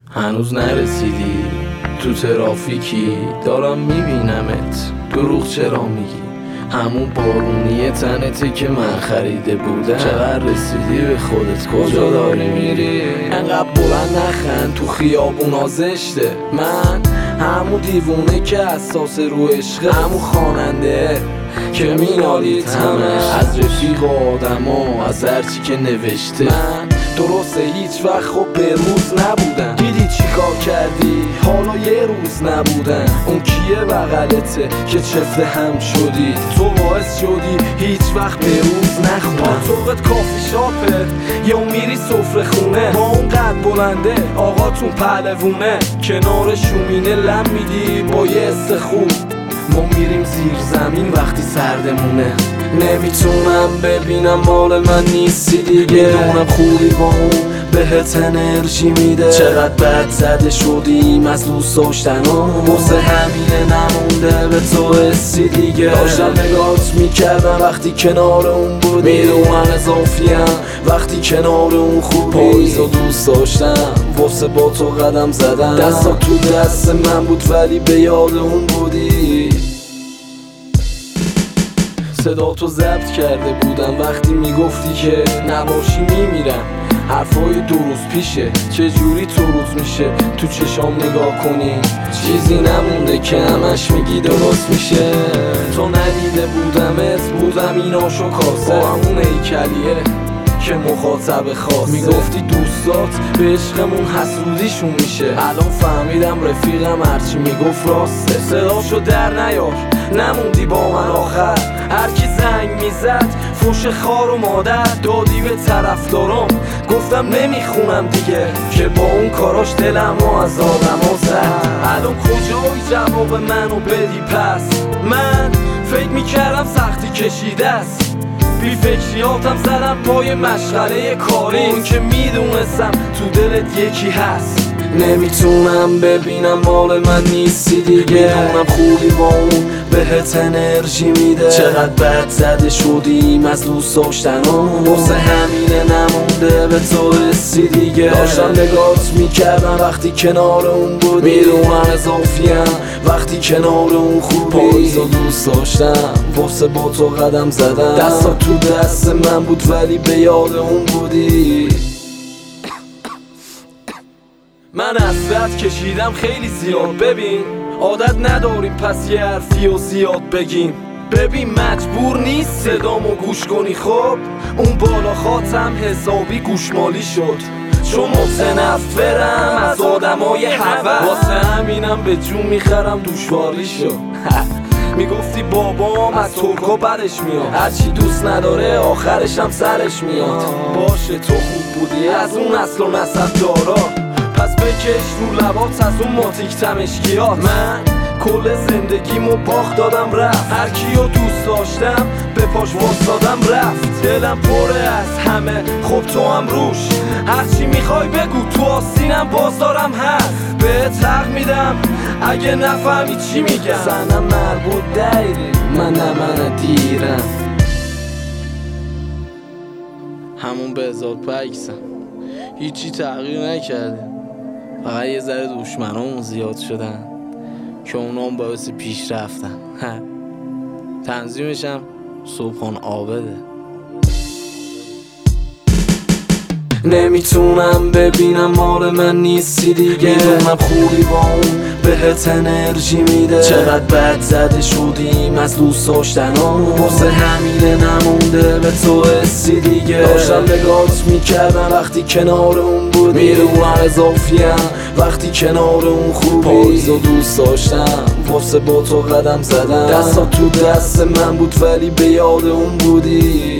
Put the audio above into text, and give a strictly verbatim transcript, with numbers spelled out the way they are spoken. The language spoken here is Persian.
هنوز نرسیدی تو ترافیکی، دارم میبینمت، دروغ چرا میگی؟ همون بارونی تنته که من خریده بودم. چقدر رسیدی به خودت، کجا داری میری؟ انقدر بلند نخند، تو خیابونا زشته. من همون دیوونه که اساس رو عشقه، همون خواننده که مینالید همش از رفیق آدما، از هرچی که نوشته. من درسته هیچ وقت خب به روز نبودم، دیدی چی کار کردی؟ حالا یه روز نبودن. اون کیه بغلته که چفته هم شدی؟ تو باعث شدی هیچ وقت به روز نخونم. توقت کافی شاپه یا میری سفره خونه، با اون قد بلنده آقاتون پهلوونه، کنار شومینه لم میدی با یه حس خوب. ما میریم زیر زمین وقتی سردمونه. نمیتونم ببینم مال من نیستی دیگه، میدونم خوبی با اون بهت انرژی میده. چقدر بد زده شدیم از دوست داشتنم، واسه همینه نمونده به تو حسی دیگه. داشتم نگاهت میکردم وقتی کنار اون بودی، میدونم اضافیم وقتی کنار اون خوبی. پاییزو دوست داشتم واسه با تو قدم زدم، دستا تو دست من بود ولی به یاد اون بودی. صدا تو ضبط کرده بودم وقتی میگفتی که نباشی میمیرم. حرفای دو روز پیشه، چجوری تو روز میشه تو چشام نگاه کنی؟ چیزی نمونده که همش میگی درست میشه. تو ندیده بودمت، بودم ایناشو کاسه، با همون هیکلیه که مخاطب خاصه. میگفتی دوستات به عشقمون حسودیشون میشه، الان فهمیدم رفیقم هرچی میگفت راسته. صداشو در نیار، نموندی با من آخر. هرکی زنگ میزد فوش خار و مادر دادی به طرفدارم، گفتم نمیخونم دیگه که با اون کاراش دلمو از آدما زد. الان کجایی جواب منو بدی پس؟ من فکر میکردم سختی کشیده است، بی فکریاتم زدم پای مشغله کاری، اون که میدونستم تو دلت یکی هست. نمیتونم ببینم مال من نیستی دیگه، میدونم خوبی با اون بهت انرژی میده. چقدر بد زده شدیم از دوست داشتنم، واسه همینه نمونده به تو حسی دیگه. داشتم نگاهت میکردم وقتی کنار اون بودی، میدونم اضافیم وقتی کنار اون خوبی. پاییزو دوست داشتم واسه با تو قدم زدم، دستا تو دست من بود ولی به یاد اون بودی. من حسرت کشیدم خیلی زیاد، ببین عادت نداریم پس یه حرفی و زیاد بگیم. ببین مجبور نیست صدامو گوش کنی، خب اون بالا خاتم حسابی گوشمالی شد، چون متنفرم از آدمای هوس، واسه همینم به جون میخرم دشواری شد. میگفتی بابام از ترکا بدش میاد، هرچی دوست نداره آخرش هم سرش میاد. باشه تو خوب بودی از اون اصل و نسب دارا، پس بکش رو لبات از اون ماتیک تمشکیات. من کل زندگیمو باخت دادم رفت، هر کیو دوست داشتم به پاش واسادم رفت. دلم پره از همه خب تو هم روش، هرچی میخوای بگو تو آستینم باز دارم هست. بهت حق میدم اگه نفهمی چی میگم، زنم مربوط دایری من نه من دیرم. همون به ازاد پکسم هیچی تغییر نکرده، فقط یه ذره دشمنامون زیاد شدن که اونام باعث پیش رفتن. تنظیمشم صبحان عابده. نمیتونم ببینم مال من نیستی دیگه، میدونم خوبی با اون بهت انرژی میده. چقدر بد زده شدیم از دوست داشتنم، واسه همینه نمونده به تو حسی دیگه. داشتم نگاهت میکردم وقتی کنار اون بودی، میدونم اضافیم وقتی کنار اون خوبی. پاییزو دوست داشتم واسه با تو قدم زدم، دستا تو دست من بود ولی به یاد اون بودی.